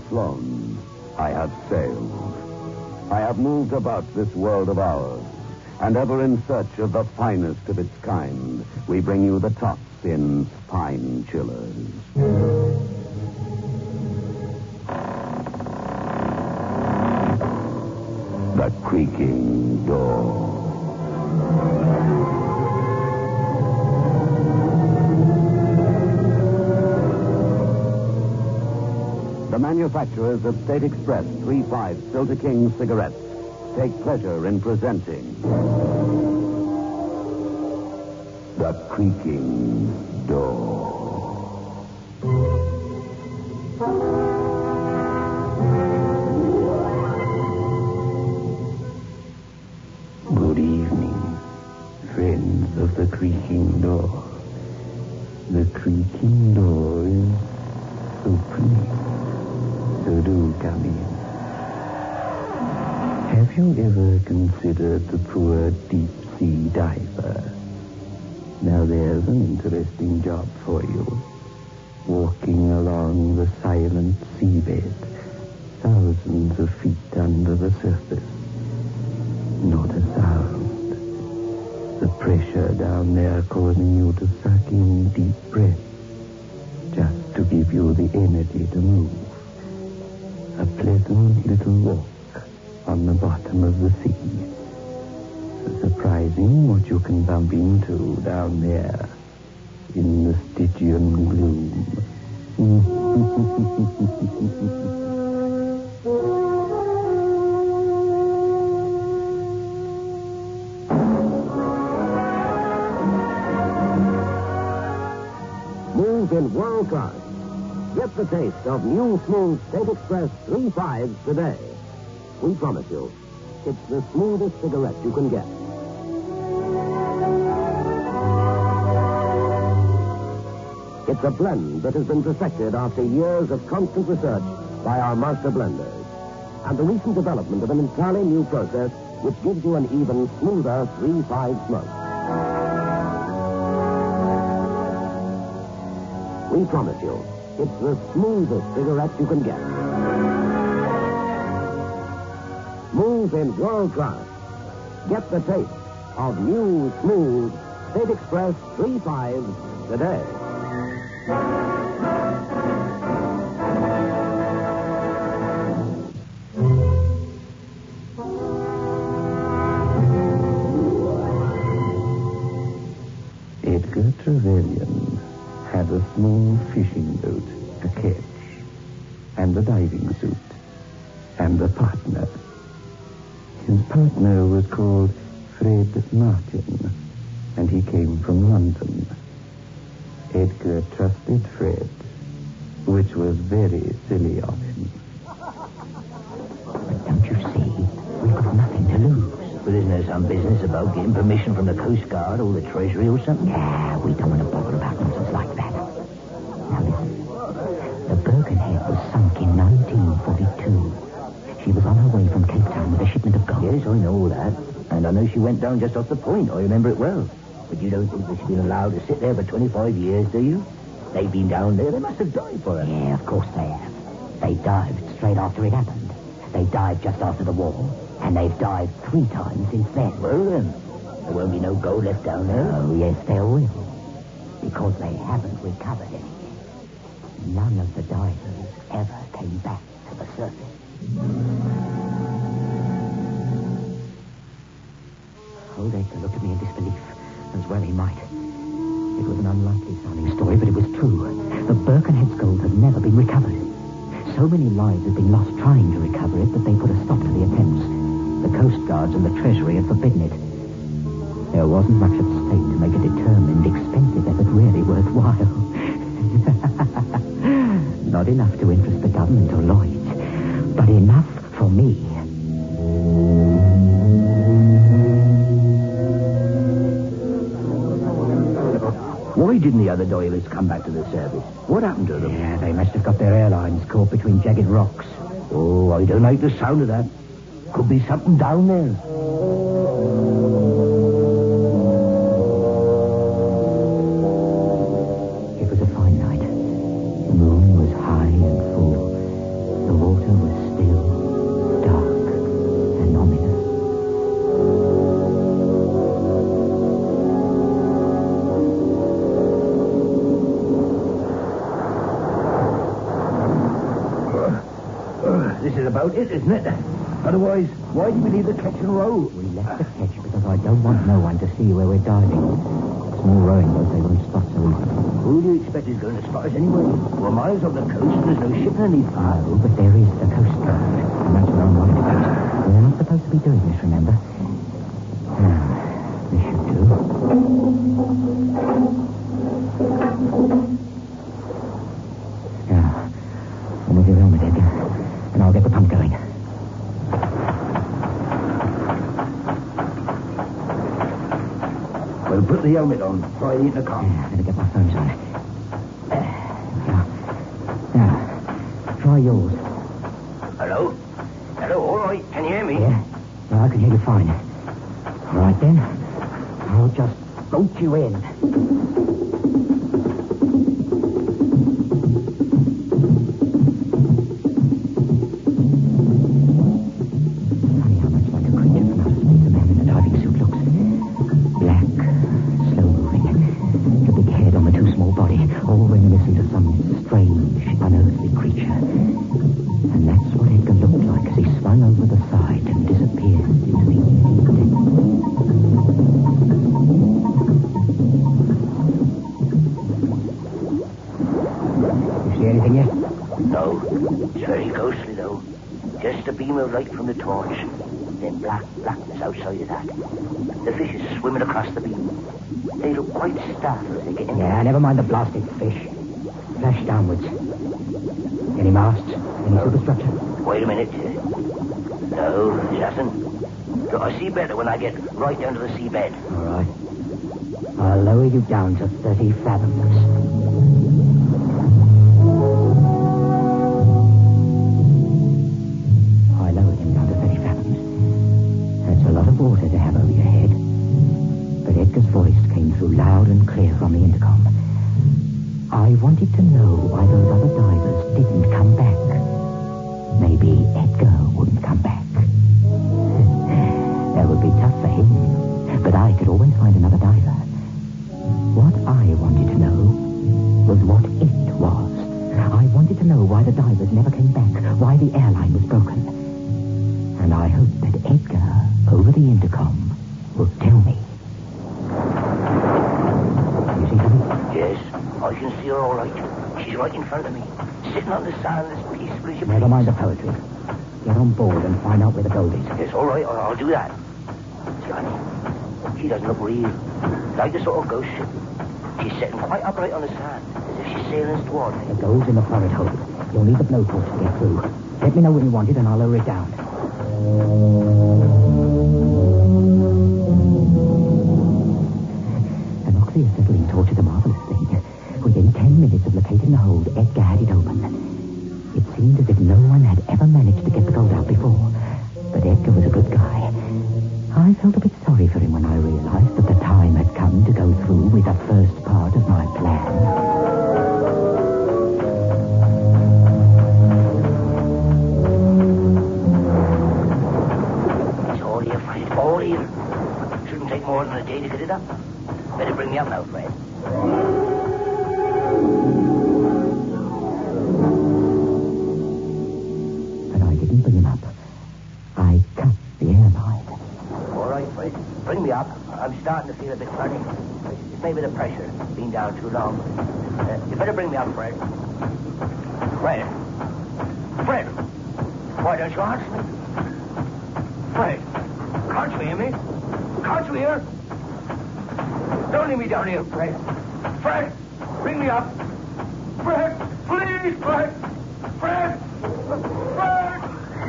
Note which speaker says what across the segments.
Speaker 1: flown. I have sailed. I have moved about this world of ours. And ever in search of the finest of its kind, we bring you the tops in Spine Chillers. The creaking door. The manufacturers of State Express 3-5 Filter King cigarettes take pleasure in presenting The Creaking Door.
Speaker 2: Good evening, friends of The Creaking Door. The Creaking Door is opening, so do come in. Have you ever considered the poor deep-sea diver? Now there's an interesting job for you. Walking along the silent seabed, thousands of feet under the surface. Not a sound. The pressure down there causing you to suck in deep breaths, just to give you the energy to move. A pleasant little walk on the bottom of the sea. Surprising what you can bump into down there in the Stygian gloom.
Speaker 3: Move in world class. Get the taste of new smooth State Express 3-5s today. We promise you, it's the smoothest cigarette you can get. It's a blend that has been perfected after years of constant research by our master blenders. And the recent development of an entirely new process which gives you an even smoother 3-5 smoke. We promise you, it's the smoothest cigarette you can get. Move in world class. Get the taste of new, smooth State Express 3-5s today.
Speaker 2: Edgar Trevelyan had a small fishing boat to catch, and a diving suit, and a partner. His partner was called Fred Martin, and he came from London. Edgar trusted Fred, which was very silly of him.
Speaker 4: But don't you see? We've got nothing to lose.
Speaker 5: But isn't there some business about getting permission from the Coast Guard or the Treasury or something?
Speaker 4: Yeah, we don't want to bother about nonsense like that. Now listen. The Birkenhead was sunk in 1942. She was on her way from Cape Town with a shipment of gold.
Speaker 5: Yes, I know all that. And I know she went down just off the point. I remember it well. But you don't think that she's been allowed to sit there for 25 years, do you? They've been down there. They must have died for her.
Speaker 4: Yeah, of course they have. They dived straight after it happened. They dived just after the war. And they've dived 3 times since then.
Speaker 5: Well, then, there won't be no gold left down there.
Speaker 4: Oh, yes, there will. Because they haven't recovered any. None of the divers ever came back to the surface. Old Edgar looked at me in disbelief, as well he might. It was an unlikely sounding story, but it was true. The Birkenhead's gold had never been recovered. So many lives had been lost trying to recover it that they put a stop to the attempts. The Coast Guards and the Treasury had forbidden it. There wasn't much at stake to make a determined, expensive effort really worthwhile. Not enough to interest the government or Lloyd, but enough for me.
Speaker 5: Why didn't the other divers come back to the service? What happened to them?
Speaker 4: Yeah, they must have got their airlines caught between jagged rocks.
Speaker 5: Oh, I don't like the sound of that. Could be something down there.
Speaker 4: It was a fine night. The moon was high and full. The
Speaker 5: This is about it, isn't it? Otherwise, why did we leave the ketch and row?
Speaker 4: We left the ketch because I don't want no one to see where we're diving. Small rowing boats, they won't spot so easily.
Speaker 5: Who do you expect is going to spot us anyway? We're miles off the coast and there's no ship underneath.
Speaker 4: Oh, but there is the Coast Guard, and that's where I'm wanting to go. We're not supposed to be doing this, remember? Now, this should do. Now, remove your helmet, Edgar, and I'll get the pump going.
Speaker 5: Well, put the helmet on. Try the intercom.
Speaker 4: Yeah, better get my phones on. Now, try yours.
Speaker 5: Hello? Hello, all right. Can you hear me?
Speaker 4: Yeah? No, I can hear you fine. All right, then. I'll just boat you in. Funny how much like a creature from outer space a man in a diving suit looks. Black, slow-moving. The big head on the too small body, all reminiscent of some strange, unearthly creature. And that's what Edgar looked like as he swung over the side and disappeared into the evening depths. You see anything yet?
Speaker 5: No. It's very ghostly, though. Just a beam of light from the torch. Then blackness outside of that. The fish is swimming across the beam. They look quite startled as they get in.
Speaker 4: Yeah, never mind the blasted fish. Flash downwards. Any masts? Any superstructure?
Speaker 5: Wait a minute. No, it hasn't. Look, I see better when I get right down to the seabed.
Speaker 4: All right. I'll lower you down to 30 fathoms. I lowered him down to 30 fathoms. That's a lot of water to have over your head. But Edgar's voice came through loud and clear from the intercom. I wanted to know why those other divers didn't come back. Maybe Edgar wouldn't come back. That would be tough for him. But I could always find another diver. What I wanted to know was what it was. I wanted to know why the divers never came back, why the airline was broken. And I hoped that Edgar, over the intercom, would tell me. You see something?
Speaker 5: Yes, I can see her all right. She's right in front of me, sitting on the sand as peacefully as you
Speaker 4: Never mind the poetry. Get on board and find out where the gold is.
Speaker 5: Yes, all right, I'll do that. Johnny, she doesn't look real. Like a sort of ghost ship. She's sitting quite upright on the sand, as if she's sailing toward me.
Speaker 4: The gold's in the forward hold. You'll need the blowtorch to get through. Let me know when you want it and I'll lower it down. The Noxia settling torch is a marvelous thing. Within 10 minutes of locating the hold, Edgar had it open. It seemed as if no one had ever managed to get the gold out before. But Edgar was a good guy. I felt a bit sorry for him when I realized that the time had come to go through with the first part of my plan.
Speaker 5: It's all here, Fred, all here. Shouldn't take more than a day to get it up. Better bring me up now, Fred.
Speaker 4: But I didn't bring him up. I cut the airline.
Speaker 5: All right, Fred, bring me up. I'm starting to feel a bit funny. It's maybe the pressure, being down too long. You better bring me up, Fred. Fred? Fred! Why don't you answer me? Fred! Can't you hear me? Can't you hear? Don't leave me down here, Fred. Fred! Bring me up! Fred! Please, Fred! Fred! Fred!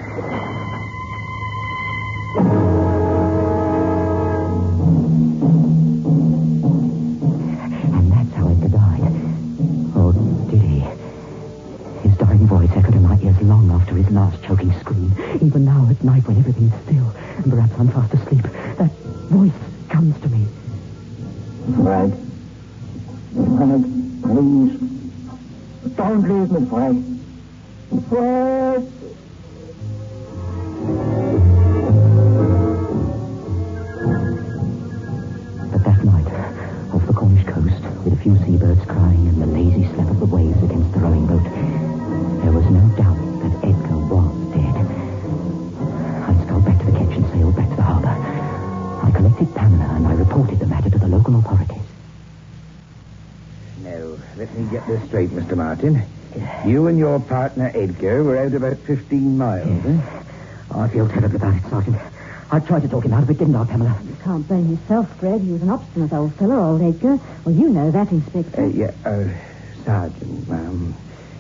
Speaker 4: And that's how Edgar died. Or did he? His dying voice echoed in my ears long after his last choking scream. Even now at night when everything's still, and perhaps I'm fast asleep, that voice comes to me.
Speaker 2: Fred. Fred, please. Don't leave me, Fred. Fred!
Speaker 4: But that night, off the Cornish coast, with a few seabirds crying and the lazy slap of the waves against the rowing boat, there was no doubt that Edgar was
Speaker 2: straight, Mr. Martin. You and your partner, Edgar, were out about 15 miles, eh?
Speaker 4: I feel terribly about it, Sergeant. I tried to talk him out of it, didn't I, Pamela?
Speaker 6: You can't blame yourself, Fred. He was an obstinate old fellow, old Edgar. Well, you know that, Inspector.
Speaker 2: Sergeant,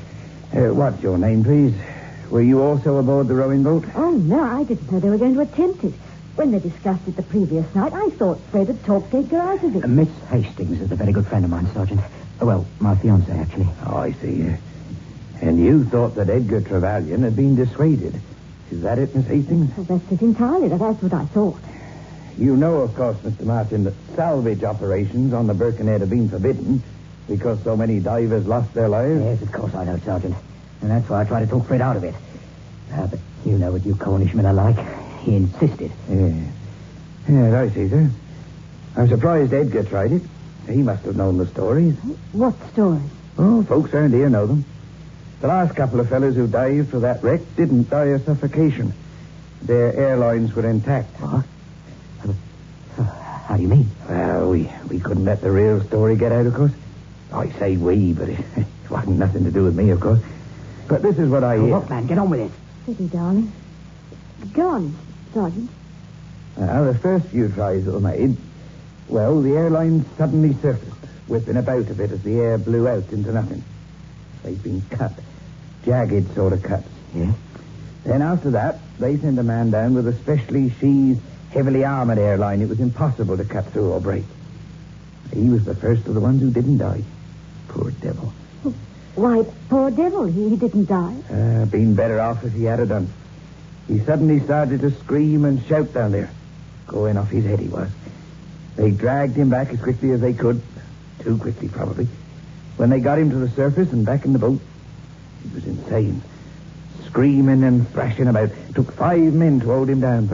Speaker 2: what's your name, please? Were you also aboard the rowing boat?
Speaker 6: Oh, no, I didn't know they were going to attempt it. When they discussed it the previous night, I thought Fred had talked Edgar out of it.
Speaker 4: Miss Hastings is a very good friend of mine, Sergeant. Well, my fiancée, actually.
Speaker 2: Oh, I see. And you thought that Edgar Trevelyan had been dissuaded. Is that it, Miss Hastings?
Speaker 6: Well, that's it entirely. That's what I thought.
Speaker 2: You know, of course, Mr. Martin, that salvage operations on the Birkenhead have been forbidden because so many divers lost their lives.
Speaker 4: Yes, of course I know, Sergeant. And that's why I tried to talk Fred out of it. But you know what you Cornishmen are like. He insisted.
Speaker 2: Yes, I see, sir. I'm surprised Edgar tried it. He must have known the stories.
Speaker 6: What stories?
Speaker 2: Oh, folks around here know them. The last couple of fellows who dived for that wreck didn't die of suffocation. Their airlines were intact.
Speaker 4: What? How do you mean?
Speaker 2: Well, we couldn't let the real story get out, of course. I say we, but it wasn't nothing to do with me, of course. But this is what I hear.
Speaker 4: Look, man, get on with it.
Speaker 6: Steady, darling. Go on, Sergeant.
Speaker 2: The first few tries that were made, well, the airline suddenly surfaced, whipping about a bit as the air blew out into nothing. They'd been cut. Jagged sort of cuts.
Speaker 4: Yeah?
Speaker 2: Then after that, they sent a man down with a specially sheathed, heavily armored airline it was impossible to cut through or break. He was the first of the ones who didn't die. Poor devil.
Speaker 6: Why, poor devil, he didn't die.
Speaker 2: Been better off if he had done. He suddenly started to scream and shout down there. Going off his head he was. They dragged him back as quickly as they could. Too quickly, probably. When they got him to the surface and back in the boat, he was insane. Screaming and thrashing about. It took 5 men to hold him down. But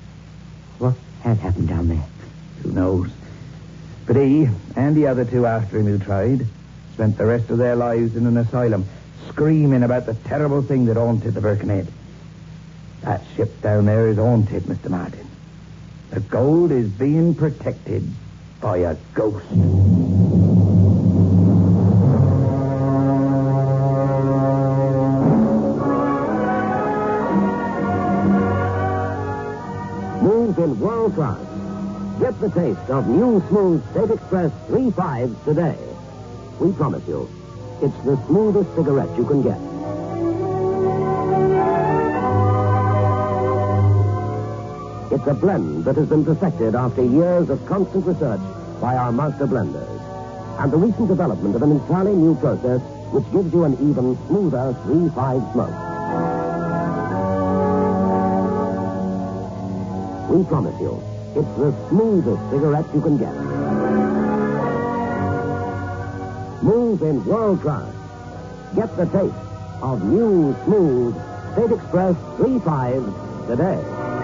Speaker 2: what
Speaker 4: had happened down there?
Speaker 2: Who knows? But he and the other 2 after him who tried spent the rest of their lives in an asylum, screaming about the terrible thing that haunted the Birkenhead. That ship down there is haunted, Mr. Martin. The gold is being protected by a ghost.
Speaker 3: Move in world class. Get the taste of new smooth State Express 3.5s today. We promise you, it's the smoothest cigarette you can get. It's a blend that has been perfected after years of constant research by our master blenders. And the recent development of an entirely new process which gives you an even smoother 3.5 smoke. We promise you, it's the smoothest cigarette you can get. Smooth in world class. Get the taste of new, smooth State Express 3.5 today.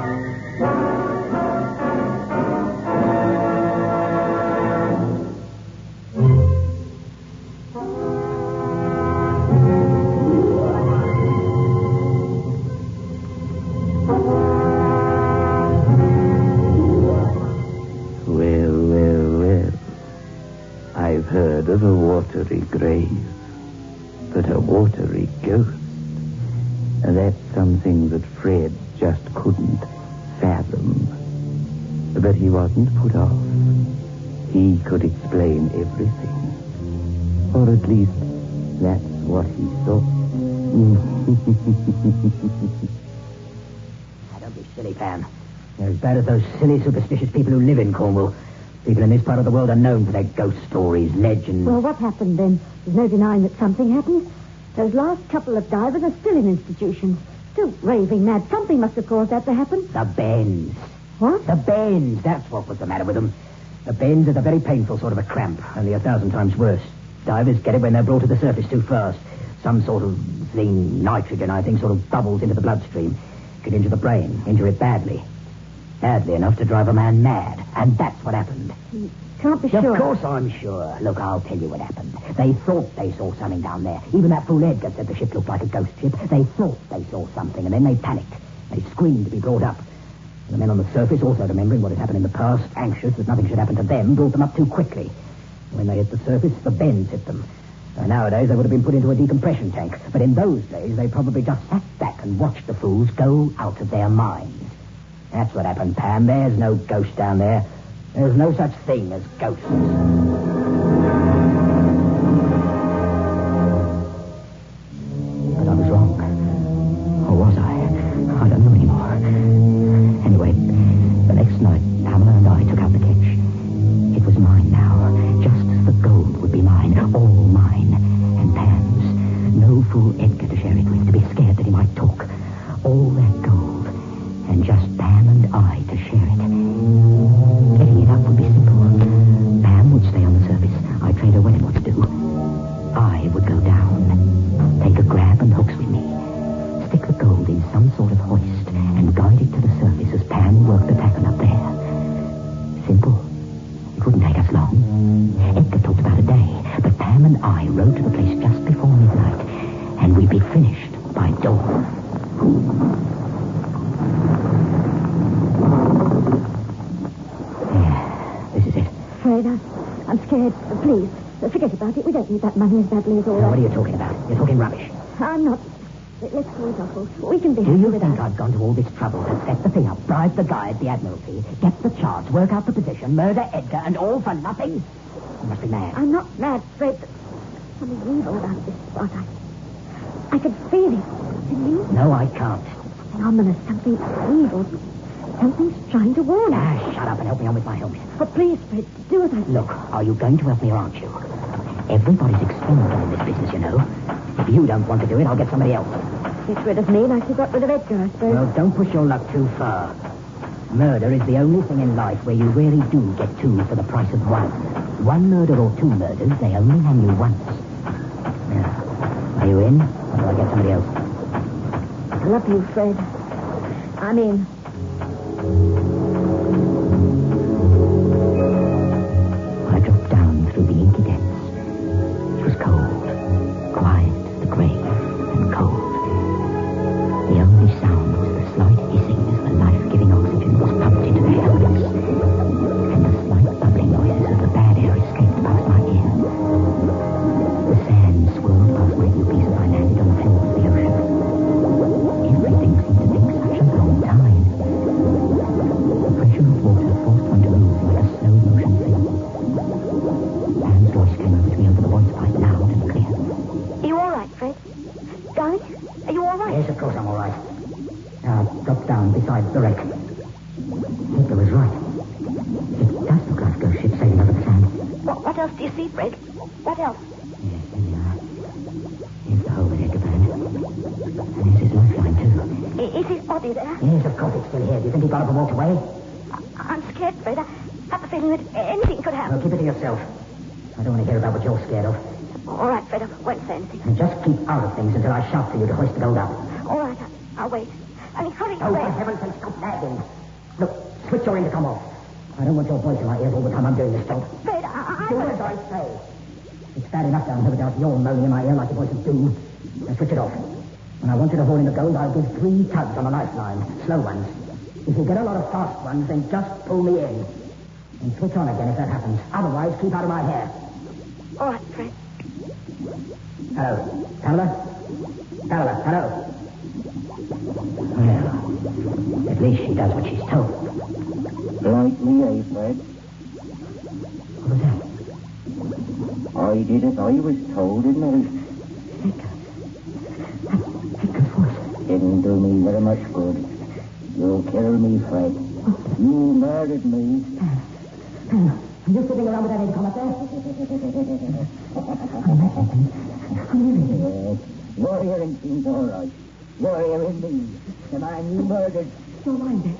Speaker 2: Well. I've heard of a watery grave, but a watery ghost. And that's something that Fred just couldn't fathom. But he wasn't put off. He could explain everything. Or at least, that's what he thought.
Speaker 4: Don't be silly, Pam. They're as bad as those silly, superstitious people who live in Cornwall. People in this part of the world are known for their ghost stories, legends.
Speaker 6: Well, what happened then? There's no denying that something happened. Those last couple of divers are still in institutions. Still raving mad. Something must have caused that to happen.
Speaker 4: The bends.
Speaker 6: What?
Speaker 4: The bends. That's what was the matter with them. The bends are a very painful sort of a cramp, only 1,000 times worse. Divers get it when they're brought to the surface too fast. Some sort of thing, nitrogen, I think, sort of bubbles into the bloodstream. Could injure the brain, injure it badly. Badly enough to drive a man mad. And that's what happened.
Speaker 6: You can't be sure.
Speaker 4: Of course I'm sure. Look, I'll tell you what happened. They thought they saw something down there. Even that fool Edgar said the ship looked like a ghost ship. They thought they saw something, and then they panicked. They screamed to be brought up. The men on the surface, also remembering what had happened in the past, anxious that nothing should happen to them, brought them up too quickly. When they hit the surface, the bends hit them. Nowadays, they would have been put into a decompression tank. But in those days, they probably just sat back and watched the fools go out of their minds. That's what happened, Pam. There's no ghost down there. There's no such thing as ghosts. But I was wrong. Or was I? I don't know anymore. Anyway, the next night, Pamela and I took out the catch. It was mine now, just as the gold would be mine, all mine, and Pam's. No fool Edgar to share it with, to be scared that he might talk. All that gold, and just Pam and I to share it. Getting it up would be simple. Pam would stay on the surface. I'd train her well in what to do. I would go down, take a grab and hooks with me, stick the gold in some sort of hoist, and guide it to the surface as Pam worked the tackle up there. Simple. It wouldn't take us long. Edgar talked about a day, but Pam and I rode to the place just before midnight, and we'd be finished by dawn. Yeah, this is it.
Speaker 6: Fred, I'm scared. Please, forget about it. We don't need that money as badly as all
Speaker 4: Now,
Speaker 6: that.
Speaker 4: what are you talking about? You're talking rubbish.
Speaker 6: I'm not. Let's call it off. We can be
Speaker 4: Do
Speaker 6: happy
Speaker 4: you
Speaker 6: with
Speaker 4: think
Speaker 6: that.
Speaker 4: I've gone to all this trouble to set the thing up, bribe the guy at the Admiralty, get the charts, work out the position, murder Edgar, and all for nothing? You must be mad.
Speaker 6: I'm not mad, Fred. Something evil about this spot. I could feel it. Can you?
Speaker 4: No, I can't.
Speaker 6: Something ominous, something evil. Something's trying to warn us.
Speaker 4: Ah, shut up and help me on with my helmet.
Speaker 6: But please, Fred, do as I say.
Speaker 4: Look, are you going to help me or aren't you? Everybody's expendable in this business, you know. If you don't want to do it, I'll get somebody else.
Speaker 6: Get rid of me like you got rid of Edgar, I suppose.
Speaker 4: Well, don't push your luck too far. Murder is the only thing in life where you really do get two for the price of one. One murder or two murders, they only hang you once. Now, are you in, or do I get somebody else?
Speaker 6: I love you, Fred. I'm in.
Speaker 4: I dropped down through the inky depths. It was cold, quiet as the grave, and cold. The only sound was the slight hissing as the life-giving oxygen was pumped into the helmets, and the slight bubbling noises as the bad air escaped past my ear. The sand swirled past my earpiece as I landed on the floor of the ocean. Everything seemed to take such a long time. The pressure of water forced one to move like a slow-motion film. Pam's voice came over to me over the voice pipe, loud and clear.
Speaker 6: Are you all right, Fred? Guys, are you all right?
Speaker 4: Yes, of course I'm all right. Now, drop down beside the wreck. Hitler was right. It does look like a ghost ship sailing over the sand.
Speaker 6: What else do you see, Fred? What else?
Speaker 4: Yes, there we are. Here's the hole with Edgar burned. And here's his lifeline, too.
Speaker 6: Is his body there?
Speaker 4: Yes, of course it's still here. Do you think he got up and walked away?
Speaker 6: I'm scared, Fred. I have the feeling that anything could
Speaker 4: Well,
Speaker 6: happen.
Speaker 4: keep it to yourself. I don't want to hear about what you're scared of.
Speaker 6: All right, Fred, I won't say anything.
Speaker 4: And just keep out of things until I shout for you to hoist the gold up.
Speaker 6: All right, I'll wait. I mean, hurry,
Speaker 4: Oh, for
Speaker 6: Fred.
Speaker 4: heaven's sake, stop nagging. Look, switch your intercom off. I don't want your voice in my ears all the time I'm doing this job.
Speaker 6: Fred,
Speaker 4: Do as I say. It's bad enough down here without your moaning in my ear like the voices do. Now switch it off. When I want you to haul in the gold, I'll give 3 tugs on the lifeline. Slow ones. If you get a lot of fast ones, then just pull me in. And switch on again if that happens. Otherwise, keep out of my hair.
Speaker 6: All right, Fred.
Speaker 4: Hello. Pamela? Pamela, hello. Well, at least she does what she's told.
Speaker 2: Like me, eh, Fred?
Speaker 4: What was that?
Speaker 2: I did as I was told, didn't
Speaker 4: Edgar's voice.
Speaker 2: Didn't do me very much good. You'll kill me, Fred. You murdered me.
Speaker 4: Are you sitting around with that intercom up there?
Speaker 2: Yes. Your hearing seems all right. Your hearing me. The man you murdered.
Speaker 4: Your mind, then.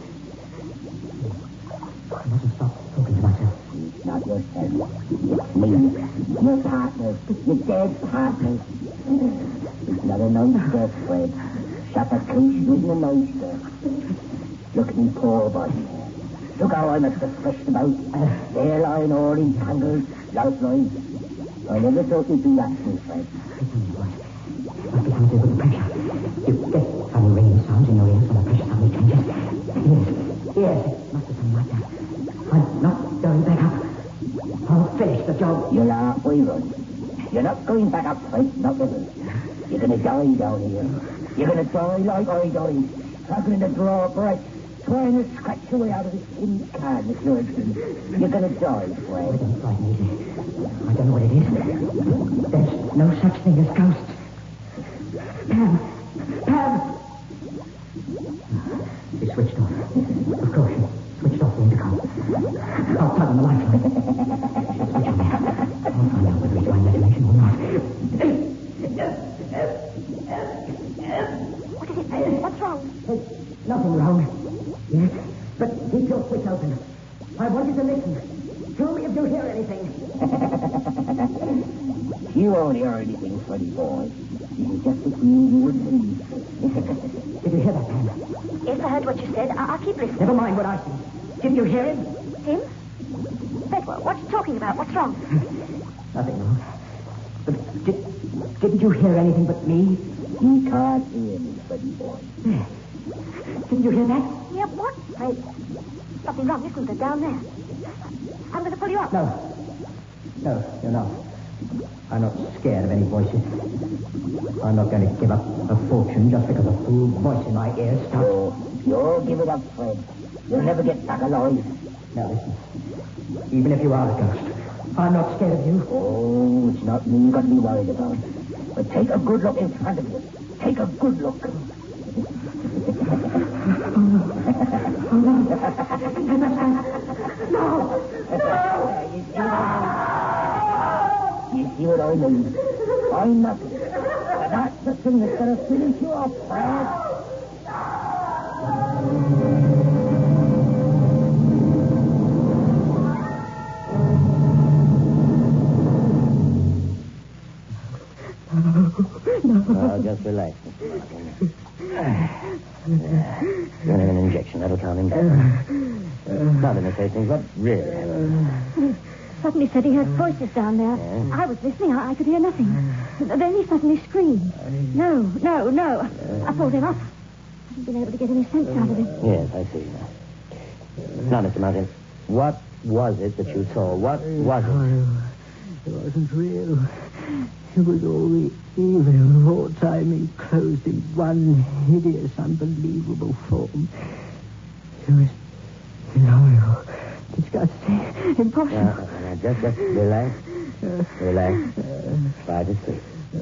Speaker 4: I mustn't stop talking to myself.
Speaker 2: It's not yourself. It's me. Your partner. Your dead partner. It's not a nice death, Fred. Suffocation isn't a nice death. Look at me poor body. Look how I must have fleshed about. There lying all entangled, lifeline. I never thought you'd do that to me, Fred.
Speaker 4: Must be something with the pressure. You get funny ringing sounds in your ears when the pressure suddenly changes. Yes, it must be something like that. I'm not going back up. I'll finish the job.
Speaker 2: You're halfway run. You're not going
Speaker 5: Climb back up, Fred. Not the You're going to die down here. You're going to die like I died. Struggling to draw a breath. Trying to scratch your way out of this tin can with your hands. You're going to die, Fred.
Speaker 4: Don't frighten me. I don't know what it is. There's no such thing as ghosts. Pam! She switched off. Of course, she switched off the intercom. I'll plug on the lifeline. Switch on there. I'll find out whether it's my imagination or not.
Speaker 6: What is it? What's wrong?
Speaker 4: There's nothing wrong. Yes, but keep your switch open. I want you to listen. Tell me if you hear anything.
Speaker 5: You won't hear anything, Freddy boy. You can just assume you wouldn't believe.
Speaker 4: Did you hear that, Pam?
Speaker 6: Yes, I heard what you said. I'll keep listening.
Speaker 4: Never mind what I see. Didn't you hear him?
Speaker 6: Him? Bedwell, what are you talking about? What's wrong?
Speaker 4: Nothing wrong. But didn't you hear anything but me?
Speaker 5: You can't hear me, Freddy boy.
Speaker 4: Yes. Didn't you hear that?
Speaker 6: Yeah, what? Nothing wrong, isn't there, down there? I'm going to pull you up.
Speaker 4: No, you're not. I'm not scared of any voices. I'm not going to give up a fortune just because a fool voice in my ear starts.
Speaker 5: You'll give it up, Fred. You'll never get back alive.
Speaker 4: Now listen. Even if you are a ghost, I'm not scared of you.
Speaker 5: Oh, it's not me you've got to be worried about. But take a good look in front of you. Take a good look. You see what I mean? I'm nothing. But that's the thing that's going to finish you off, Fred.
Speaker 2: No, just relax. Give him an injection. That'll calm him down. Not in the Hastings, what really happened?
Speaker 6: Suddenly said he heard voices down there.
Speaker 2: Yeah.
Speaker 6: I was listening. I could hear nothing. Then he suddenly screamed. No. I pulled him up. I haven't been able to get any sense out of him.
Speaker 2: Yes, I see. Now, Mr. Martin, what was it that you saw? What was it?
Speaker 7: It wasn't real. It was all the evil of all time enclosed in one hideous, unbelievable form. It was intolerable, disgusting, impossible.
Speaker 2: Now, just relax. Relax. Try to sleep.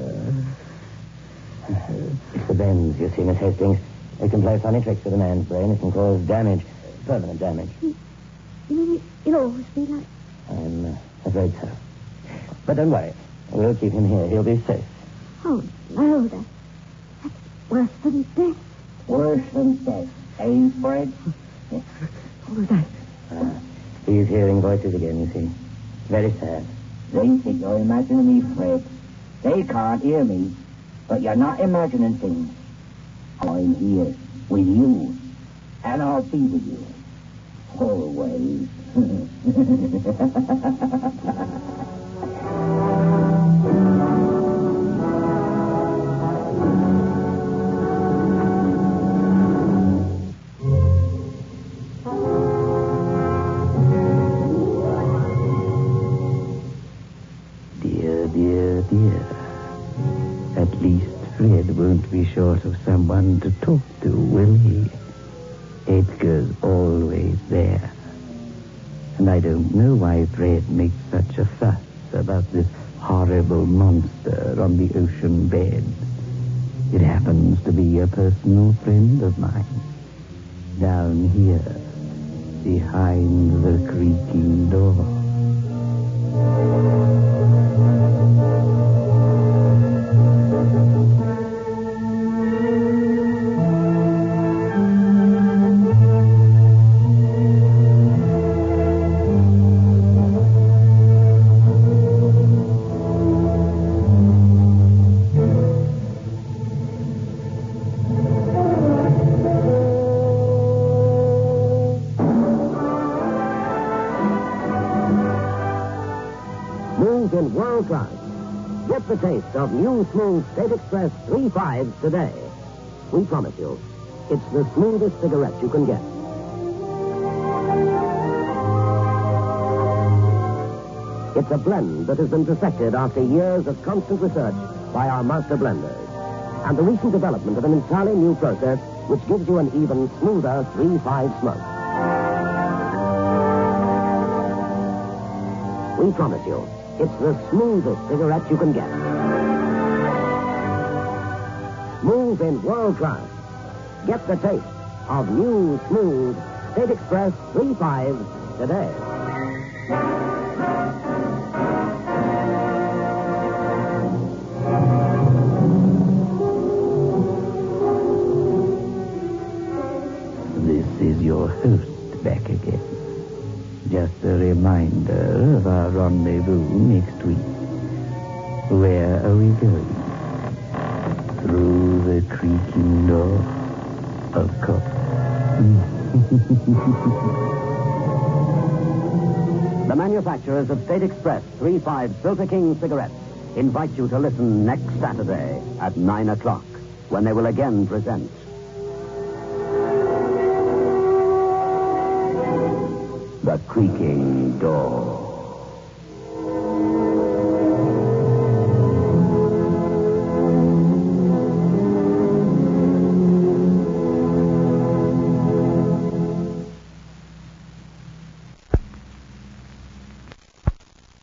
Speaker 2: It's the bends, you see, Miss Hastings. It can play funny tricks with a man's brain. It can cause damage, permanent damage.
Speaker 6: You mean it'll always be like...
Speaker 2: I'm afraid so. But don't worry. We'll keep him here. He'll be safe.
Speaker 6: Oh, no, that's worse than death.
Speaker 5: Worse than death, eh, Fred?
Speaker 6: What was that?
Speaker 2: He's hearing voices again, you see. Very sad.
Speaker 5: They think you're imagining me, Fred. They can't hear me. But you're not imagining things. I'm here with you. And I'll be with you. Always.
Speaker 2: Dear. At least Fred won't be short of someone to talk to, will he? Edgar's always there. And I don't know why Fred makes such a fuss about this horrible monster on the ocean bed. It happens to be a personal friend of mine. Down here, behind the creaking door.
Speaker 3: In world class. Get the taste of new smooth State Express 3.5s today. We promise you, it's the smoothest cigarette you can get. It's a blend that has been perfected after years of constant research by our master blenders. And the recent development of an entirely new process which gives you an even smoother 3-5 smoke. We promise you, it's the smoothest cigarette you can get. Smooth in world class. Get the taste of new, smooth State Express 3-5 today.
Speaker 2: This is your host back again. Just a reminder of our rendezvous next week. Where are we going? Through the creaking door, of course.
Speaker 3: The manufacturers of State Express 3-5 Filter King cigarettes invite you to listen next Saturday at 9 o'clock when they will again present The Creaking Door.